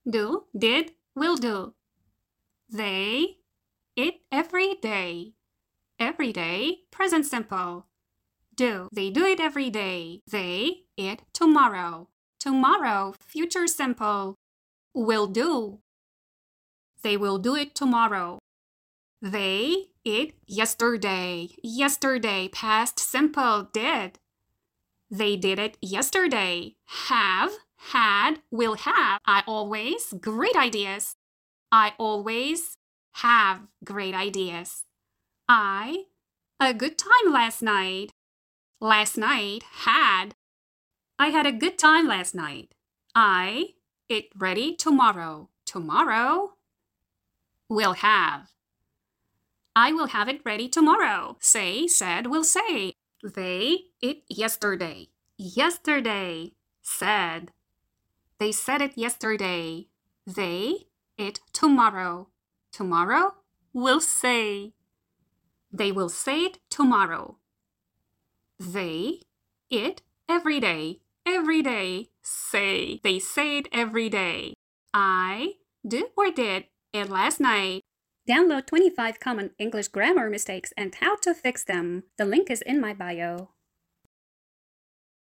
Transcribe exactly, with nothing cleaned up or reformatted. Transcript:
do, did, will do. They eat every day. Every day, present simple. Do, they do it every day. They eat tomorrow. Tomorrow, future simple. Will do. They will do it tomorrow. They eat yesterday. Yesterday, past simple, did. They did it yesterday. Have, had, will have. I always, great ideas. I always have great ideas. I, a good time last night. Last night, had. I had a good time last night. I, it ready tomorrow. Tomorrow, will have. I will have it ready tomorrow. Say, said, will say. They it yesterday. Yesterday, said. They said it yesterday. They it tomorrow. Tomorrow, will say. They will say it tomorrow. They it every day. Every day, say. They say it every day. I do or did it last night. Download twenty-five common English grammar mistakes and how to fix them. The link is in my bio.